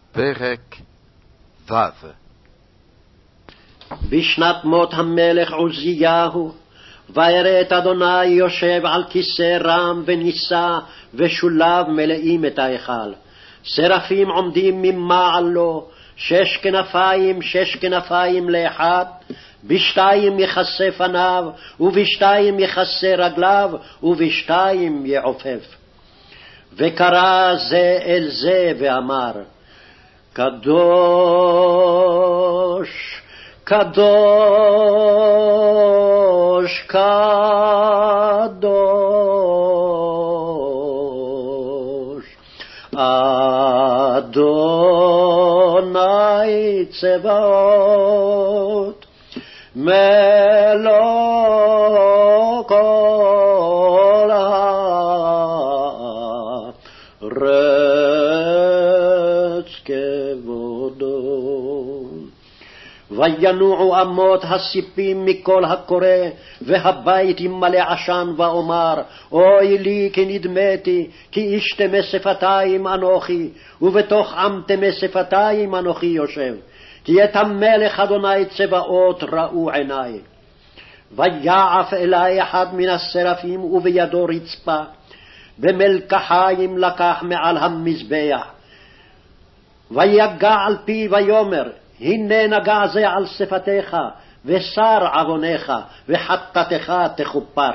פרק ו'. בשנת מות המלך עוזיהו, וירא את אדוני יושב על כיסא רם ונישא, ושולב מלאים את ההיכל. שרפים עומדים ממעל לו, שש כנפיים לאחד, בשתיים יכסה פניו, ובשתיים יכסה רגליו, ובשתיים יעופף. וקרא זה אל זה ואמר, קדוש, קדוש, קדוש, אדוני צבאות, מלוא כל הארץ כבודו. וינועו אמות הסיפים מכל הקורא, והבית ימלא עשן, ואומר, אוי לי כי נדמתי, כי איש תמי שפתיים אנוכי, ובתוך עם תמי שפתיים אנוכי יושב, כי את המלך אדוני צבאות ראו עיני. ויעף אלי אחד מן השרפים, ובידו רצפה, ומלקחיים לקח מעל המזבח, ויגע על פי ויאמר, הנה נגע זה על שפתיך, ושר עוונך, וחטאתך תכופר.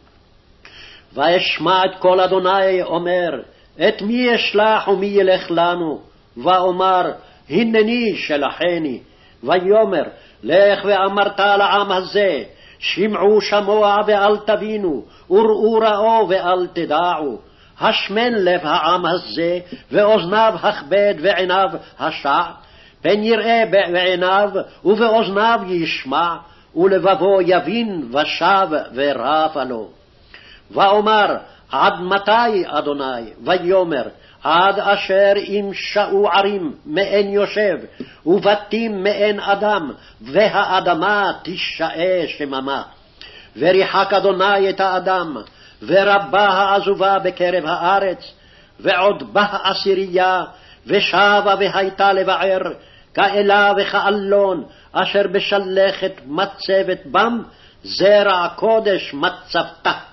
ואשמע את קול אדוני אומר, את מי אשלח ומי ילך לנו? ואומר, הנני שלחני. ויאמר, לך ואמרת לעם הזה, שמעו שמוע ואל תבינו, וראו ראו ואל תדעו. השמן לב העם הזה, ואוזניו הכבד ועיניו השע, פן יראה בעיניו ובאוזניו ישמע, ולבבו יבין ושב ורפה לו. ואומר, עד מתי אדוני? ויאמר, עד אשר ימשאו ערים מאין יושב, ובתים מאין אדם, והאדמה תשאה שממה. וריחק אדוני את האדם, ורבה העזובה בקרב הארץ, ועוד בא עשירייה, ושבה והייתה לבער, כאלה וכאלון, אשר בשלכת מצבת בם, זרע קודש מצבתה.